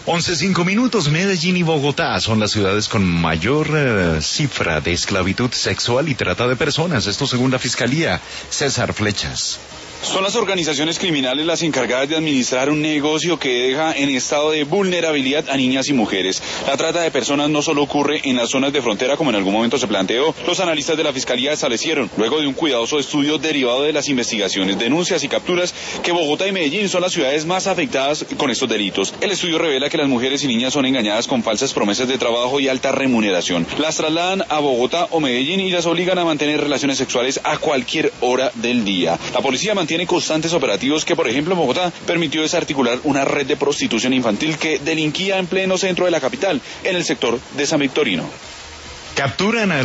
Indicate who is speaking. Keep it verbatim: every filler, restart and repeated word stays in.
Speaker 1: once cinco minutos. Medellín y Bogotá son las ciudades con mayor eh, cifra de esclavitud sexual y trata de personas. Esto según la Fiscalía. César Flechas.
Speaker 2: Son las organizaciones criminales las encargadas de administrar un negocio que deja en estado de vulnerabilidad a niñas y mujeres. La trata de personas no solo ocurre en las zonas de frontera, como en algún momento se planteó. Los analistas de la Fiscalía establecieron, luego de un cuidadoso estudio derivado de las investigaciones, denuncias y capturas, que Bogotá y Medellín son las ciudades más afectadas con estos delitos. El estudio revela que las mujeres y niñas son engañadas con falsas promesas de trabajo y alta remuneración. Las trasladan a Bogotá o Medellín y las obligan a mantener relaciones sexuales a cualquier hora del día. La policía mantiene Tiene constantes operativos que, por ejemplo, en Bogotá permitió desarticular una red de prostitución infantil que delinquía en pleno centro de la capital, en el sector de San Victorino.
Speaker 1: Capturan a